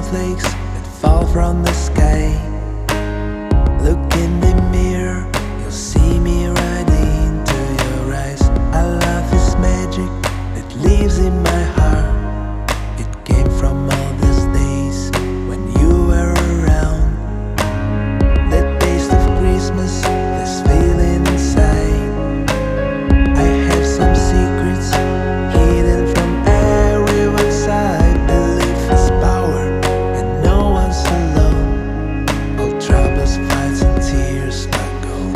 snowflakes that fall from the sky. Look in the mirror, you'll see me right into your eyes. Our love is magic that lives in my heart. It came from all these days when you were around. That taste of Christmas, this feeling inside. I have some secrets hidden from everyone's eye. Belief has power and no one's alone. All troubles, fights and tears are gone.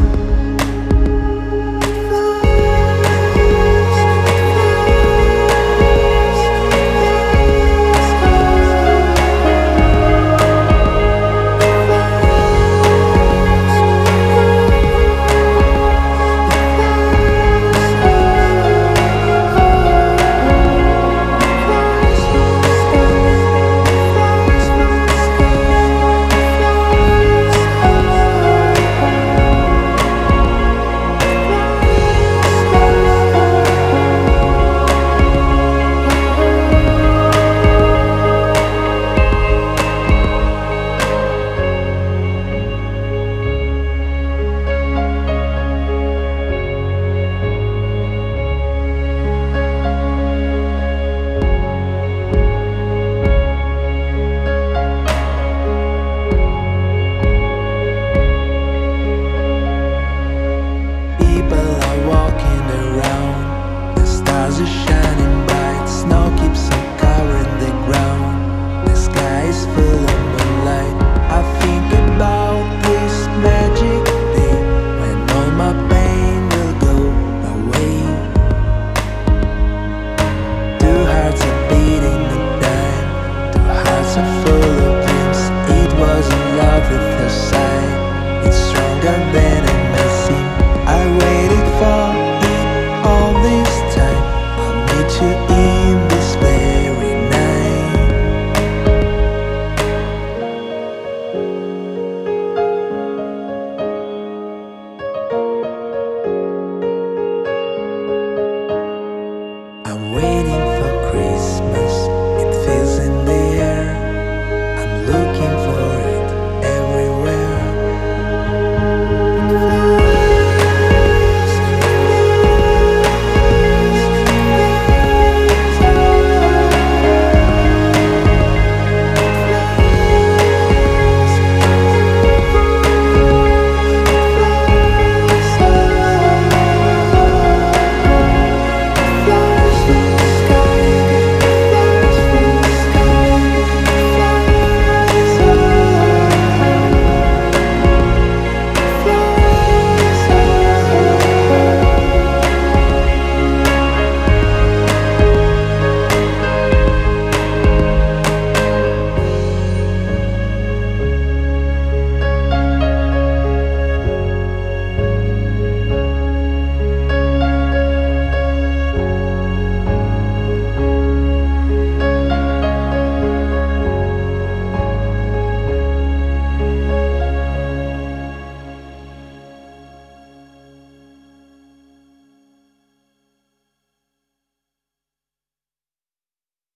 People are walking around, the stars are shining bright, snow keeps on covering the ground, the sky is full of moonlight. I think about this magic day when all my pain will go away. Two hearts are beating in time, two hearts are full